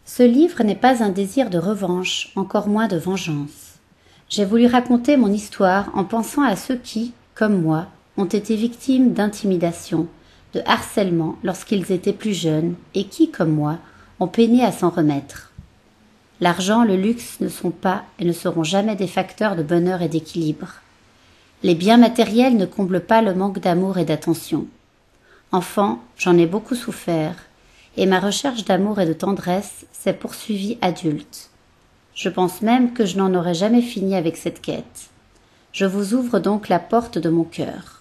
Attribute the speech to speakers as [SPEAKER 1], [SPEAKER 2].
[SPEAKER 1] Ce livre n'est pas un désir de revanche, encore moins de vengeance. J'ai voulu raconter mon histoire en pensant à ceux qui, comme moi, ont été victimes d'intimidation, de harcèlement lorsqu'ils étaient plus jeunes et qui, comme moi, ont peiné à s'en remettre. L'argent, le luxe ne sont pas et ne seront jamais des facteurs de bonheur et d'équilibre. Les biens matériels ne comblent pas le manque d'amour et d'attention. Enfant, j'en ai beaucoup souffert, et ma recherche d'amour et de tendresse s'est poursuivie adulte. Je pense même que je n'en aurai jamais fini avec cette quête. Je vous ouvre donc la porte de mon cœur.